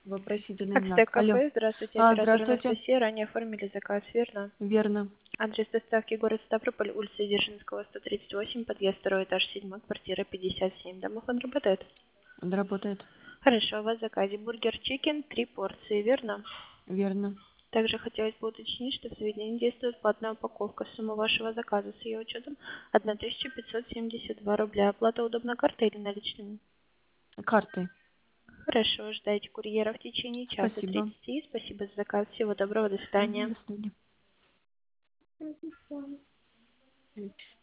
Вопросительный Ацтек знак. Алло. кафе, здравствуйте, оператор Здравствуйте. Анастасия. Ранее оформили заказ, верно? Верно. Адрес доставки город Ставрополь, улица Дзержинского, 138, подъезд 2 этаж, 7, квартира 57. Домофон работает? Он работает. Хорошо, у вас в заказе бургер чикен, 3 порции, верно? Верно. Также хотелось бы уточнить, что в заведении действует платная упаковка. Сумма вашего заказа с ее учетом 1572 рубля. Оплата удобна картой или наличными? Картой. Хорошо, ждайте курьера в течение часа Спасибо. 30. Спасибо за заказ. Всего доброго, до свидания. До свидания.